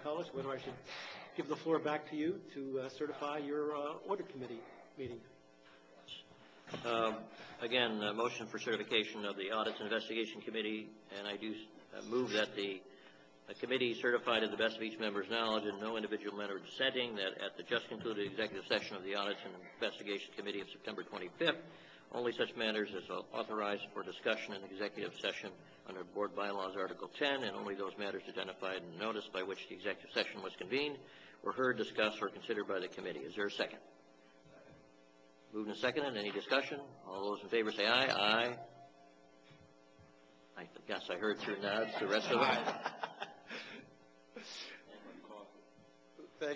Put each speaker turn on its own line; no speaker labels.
Cullis, whether I should give the floor back to you to certify your audit committee meeting.
Again, a motion for certification of the Audits and Investigation Committee, and I do move that the committee certify to the best of each member's knowledge and no individual member dissenting that at the just concluded executive session of the Audits and Investigation Committee of September 25th, only such matters as authorized for discussion in executive session under Board Bylaws Article 10, and only those matters identified in the notice by which the executive session was convened were heard, discussed, or considered by the committee. Is there a second? Moved and seconded. Any discussion? All those in favor say aye. Aye. I guess I heard through nods. The rest of them?